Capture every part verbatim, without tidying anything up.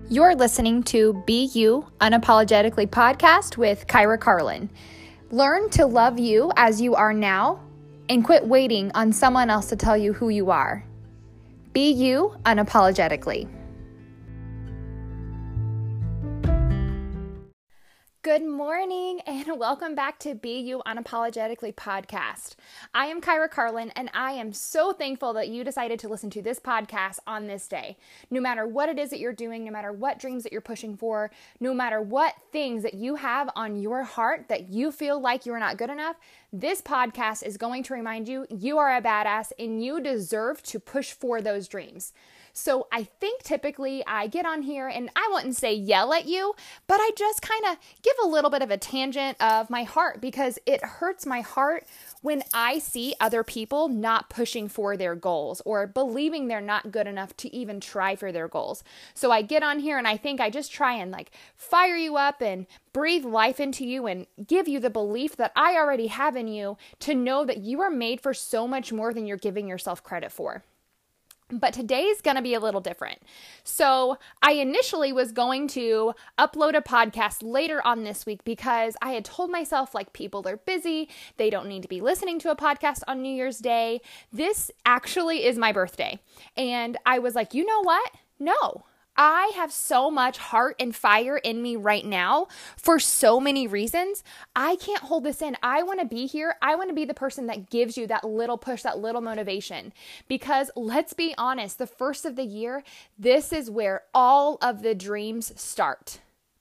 You're listening to Be You Unapologetically podcast with Kyra Carlin. Learn to love you as you are now and quit waiting on someone else to tell you who you are. Be you unapologetically. Good morning and welcome back to Be You Unapologetically podcast. I am Kyra Carlin and I am so thankful that you decided to listen to this podcast on this day. No matter what it is that you're doing, no matter what dreams that you're pushing for, no matter what things that you have on your heart that you feel like you're not good enough, this podcast is going to remind you you are a badass and you deserve to push for those dreams. So I think typically I get on here and I wouldn't say yell at you, but I just kind of give a little bit of a tangent of my heart because it hurts my heart when I see other people not pushing for their goals or believing they're not good enough to even try for their goals. So I get on here and I think I just try and like fire you up and breathe life into you and give you the belief that I already have in you to know that you are made for so much more than you're giving yourself credit for. But today's going to be a little different. So I initially was going to upload a podcast later on this week because I had told myself like people are busy. They don't need to be listening to a podcast on New Year's Day. This actually is my birthday. And I was like, you know what? No. I have so much heart and fire in me right now for so many reasons. I can't hold this in. I want to be here. I want to be the person that gives you that little push, that little motivation. Because let's be honest, the first of the year, this is where all of the dreams start.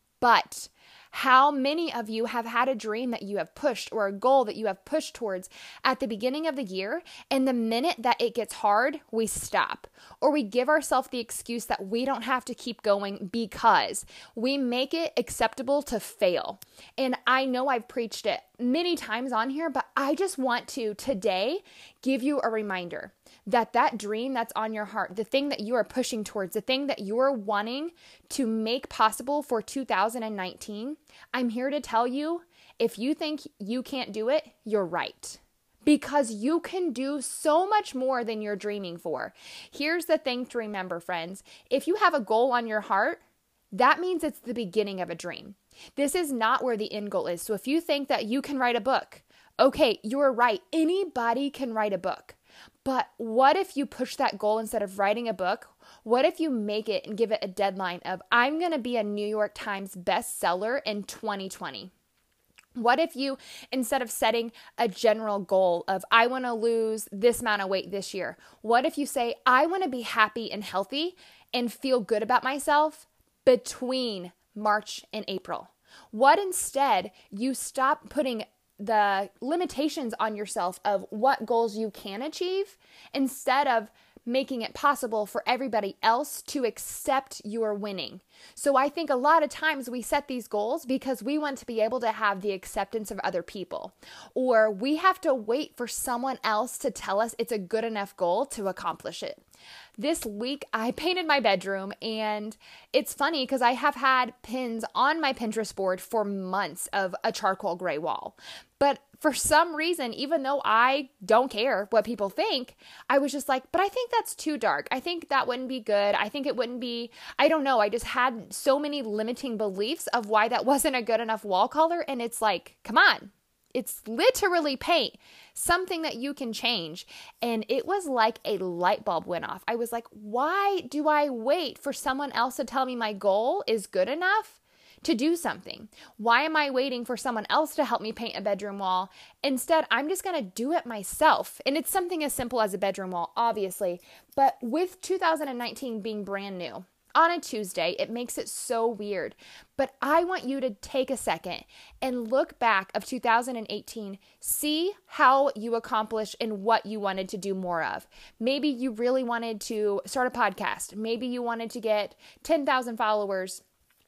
But how many of you have had a dream that you have pushed or a goal that you have pushed towards at the beginning of the year, and the minute that it gets hard, we stop or we give ourselves the excuse that we don't have to keep going because we make it acceptable to fail. And I know I've preached it many times on here, but I just want to today give you a reminder that that dream that's on your heart, the thing that you are pushing towards, the thing that you're wanting to make possible for two thousand nineteen, I'm here to tell you, if you think you can't do it, you're right. Because you can do so much more than you're dreaming for. Here's the thing to remember, friends. If you have a goal on your heart, that means it's the beginning of a dream. This is not where the end goal is. So if you think that you can write a book, okay, you're right. Anybody can write a book. But what if you push that goal instead of writing a book? What if you make it and give it a deadline of, I'm going to be a New York Times bestseller in twenty twenty? What if you, instead of setting a general goal of, I want to lose this amount of weight this year, what if you say, I want to be happy and healthy and feel good about myself between March and April? What instead you stop putting the limitations on yourself of what goals you can achieve instead of making it possible for everybody else to accept your winning. So I think a lot of times we set these goals because we want to be able to have the acceptance of other people, or we have to wait for someone else to tell us it's a good enough goal to accomplish it. This week, I painted my bedroom, and it's funny because I have had pins on my Pinterest board for months of a charcoal gray wall. But for some reason, even though I don't care what people think, I was just like, but I think that's too dark. I think that wouldn't be good. I think it wouldn't be, I don't know. I just had so many limiting beliefs of why that wasn't a good enough wall color. And it's like, come on. It's literally paint, something that you can change. And it was like a light bulb went off. I was like, why do I wait for someone else to tell me my goal is good enough to do something? Why am I waiting for someone else to help me paint a bedroom wall? Instead, I'm just going to do it myself. And it's something as simple as a bedroom wall, obviously. But with two thousand nineteen being brand new, on a Tuesday, it makes it so weird. But I want you to take a second and look back of two thousand eighteen, see how you accomplished and what you wanted to do more of. Maybe you really wanted to start a podcast. Maybe you wanted to get ten thousand followers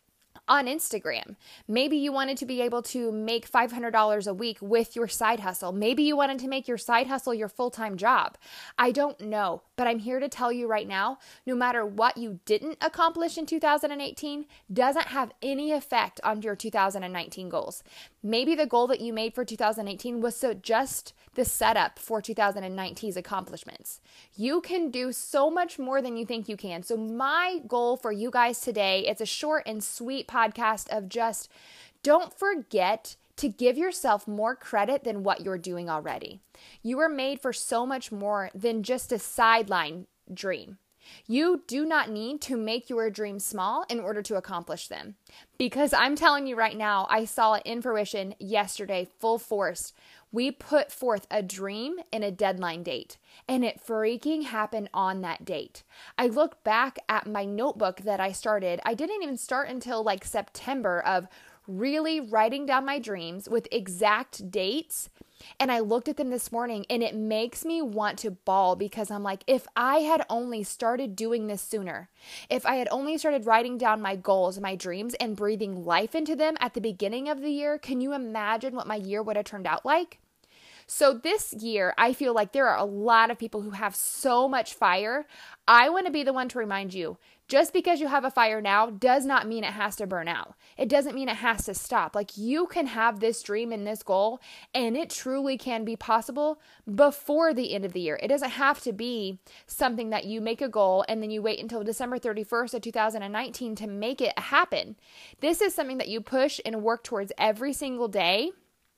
on Instagram. Maybe you wanted to be able to make five hundred dollars a week with your side hustle. Maybe you wanted to make your side hustle your full-time job. I don't know, but I'm here to tell you right now, no matter what you didn't accomplish in two thousand eighteen, doesn't have any effect on your two thousand nineteen goals. Maybe the goal that you made for two thousand eighteen was so just the setup for two thousand nineteen's accomplishments. You can do so much more than you think you can. So my goal for you guys today, it's a short and sweet podcast of just don't forget to give yourself more credit than what you're doing already. You are made for so much more than just a sideline dream. You do not need to make your dreams small in order to accomplish them. Because I'm telling you right now, I saw it in fruition yesterday, full force. We put forth a dream and a deadline date, and it freaking happened on that date. I look back at my notebook that I started. I didn't even start until like September of really writing down my dreams with exact dates. And I looked at them this morning and it makes me want to bawl because I'm like, if I had only started doing this sooner, if I had only started writing down my goals, my dreams, and breathing life into them at the beginning of the year, can you imagine what my year would have turned out like? So this year, I feel like there are a lot of people who have so much fire. I want to be the one to remind you, just because you have a fire now does not mean it has to burn out. It doesn't mean it has to stop. Like you can have this dream and this goal, and it truly can be possible before the end of the year. It doesn't have to be something that you make a goal and then you wait until December thirty-first of two thousand nineteen to make it happen. This is something that you push and work towards every single day.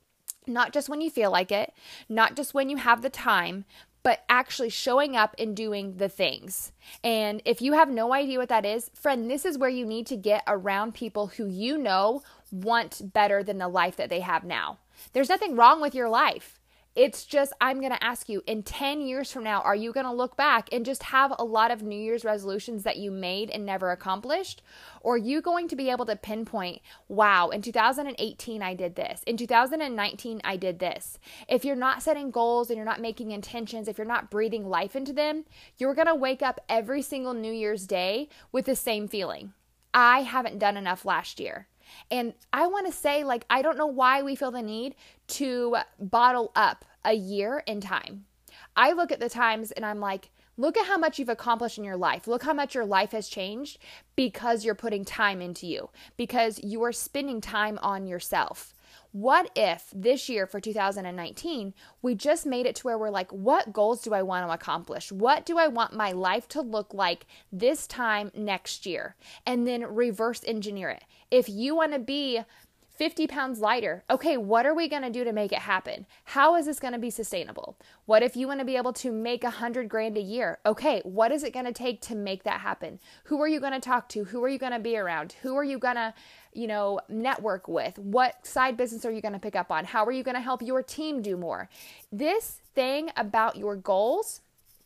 Not just when you feel like it, not just when you have the time, but actually showing up and doing the things. And if you have no idea what that is, friend, this is where you need to get around people who you know want better than the life that they have now. There's nothing wrong with your life. It's just, I'm going to ask you, in ten years from now, are you going to look back and just have a lot of New Year's resolutions that you made and never accomplished? Or are you going to be able to pinpoint, wow, in two thousand eighteen, I did this. In two thousand nineteen, I did this. If you're not setting goals and you're not making intentions, if you're not breathing life into them, you're going to wake up every single New Year's Day with the same feeling. I haven't done enough last year. And I want to say, like, I don't know why we feel the need to bottle up a year in time. I look at the times and I'm like, look at how much you've accomplished in your life. Look how much your life has changed because you're putting time into you, because you are spending time on yourself. What if this year for two thousand nineteen, we just made it to where we're like, what goals do I want to accomplish? What do I want my life to look like this time next year? And then reverse engineer it. If you want to be fifty pounds lighter, okay, what are we going to do to make it happen? How is this going to be sustainable? What if you want to be able to make a hundred grand a year? Okay, what is it going to take to make that happen? Who are you going to talk to? Who are you going to be around? Who are you going to, you know, network with? What side business are you going to pick up on? How are you going to help your team do more? This thing about your goals,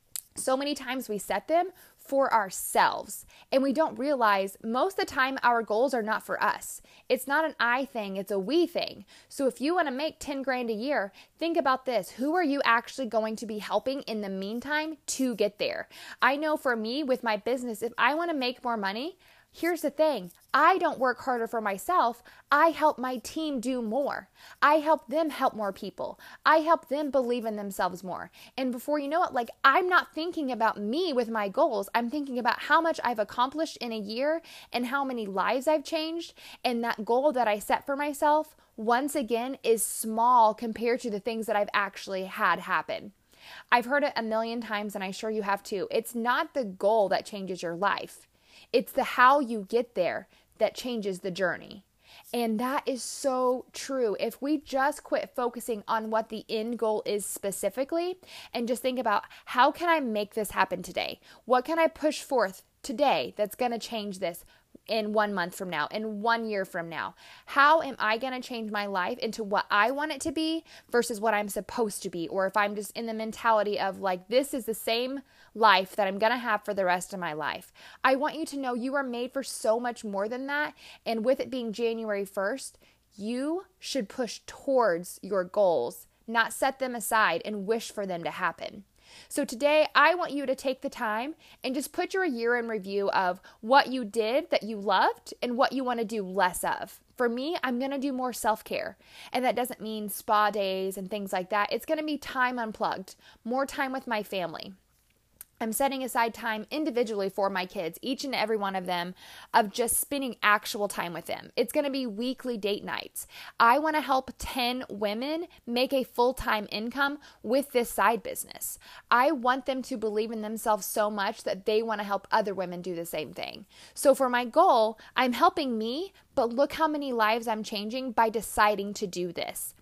so many times we set them for ourselves and we don't realize most of the time our goals are not for us. It's not an I thing, it's a we thing. So if you want to make ten grand a year, think about this. Who are you actually going to be helping in the meantime to get there? I know for me with my business, if I want to make more money, here's the thing. I don't work harder for myself. I help my team do more. I help them help more people. I help them believe in themselves more. And before you know it, like I'm not thinking about me with my goals. I'm thinking about how much I've accomplished in a year and how many lives I've changed. And that goal that I set for myself, once again, is small compared to the things that I've actually had happen. I've heard it a million times, and I'm sure you have too. It's not the goal that changes your life. It's the how you get there that changes the journey. And that is so true. If we just quit focusing on what the end goal is specifically and just think about how can I make this happen today? What can I push forth today that's going to change this in one month from now, in one year from now? How am I going to change my life into what I want it to be versus what I'm supposed to be? Or if I'm just in the mentality of like, this is the same life that I'm going to have for the rest of my life. I want you to know you are made for so much more than that. And with it being January first, you should push towards your goals, not set them aside and wish for them to happen. So today, I want you to take the time and just put your year in review of what you did that you loved and what you want to do less of. For me, I'm going to do more self-care. And that doesn't mean spa days and things like that. It's going to be time unplugged, more time with my family. I'm setting aside time individually for my kids, each and every one of them, of just spending actual time with them. It's going to be weekly date nights. I want to help ten women make a full-time income with this side business. I want them to believe in themselves so much that they want to help other women do the same thing. So for my goal, I'm helping me, but look how many lives I'm changing by deciding to do this.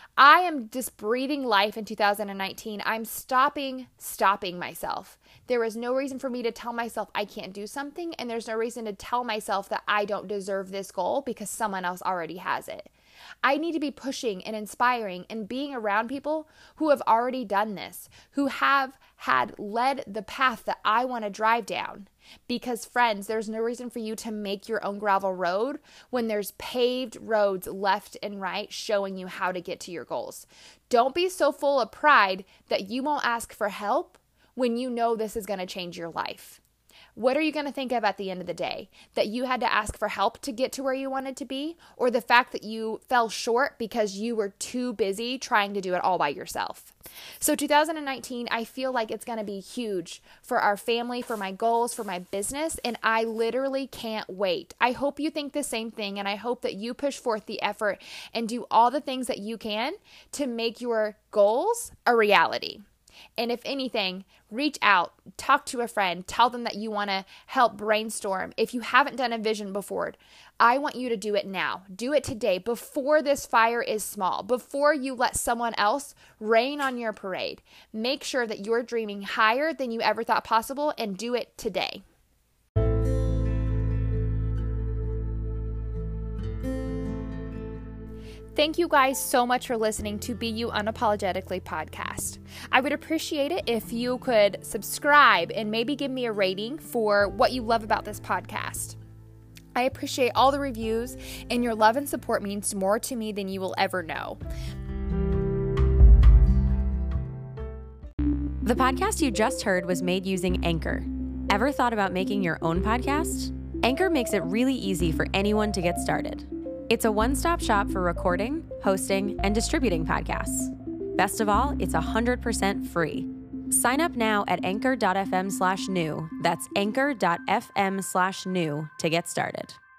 I am just breathing life in two thousand nineteen. I'm stopping, stopping myself. There is no reason for me to tell myself I can't do something, and there's no reason to tell myself that I don't deserve this goal because someone else already has it. I need to be pushing and inspiring and being around people who have already done this, who have had led the path that I want to drive down. Because friends, there's no reason for you to make your own gravel road when there's paved roads left and right showing you how to get to your goals. Don't be so full of pride that you won't ask for help when you know this is going to change your life. What are you going to think of at the end of the day? That you had to ask for help to get to where you wanted to be? Or the fact that you fell short because you were too busy trying to do it all by yourself? So two thousand nineteen, I feel like it's going to be huge for our family, for my goals, for my business, and I literally can't wait. I hope you think the same thing, and I hope that you push forth the effort and do all the things that you can to make your goals a reality. And if anything, reach out, talk to a friend, tell them that you want to help brainstorm. If you haven't done a vision before, I want you to do it now. Do it today before this fire is small, before you let someone else rain on your parade. Make sure that you're dreaming higher than you ever thought possible and do it today. Thank you guys so much for listening to Be You Unapologetically podcast. I would appreciate it if you could subscribe and maybe give me a rating for what you love about this podcast. I appreciate all the reviews, and your love and support means more to me than you will ever know. The podcast you just heard was made using Anchor. Ever thought about making your own podcast? Anchor makes it really easy for anyone to get started. It's a one-stop shop for recording, hosting, and distributing podcasts. Best of all, it's one hundred percent free. Sign up now at anchor.fm slash new. That's anchor.fm slash new to get started.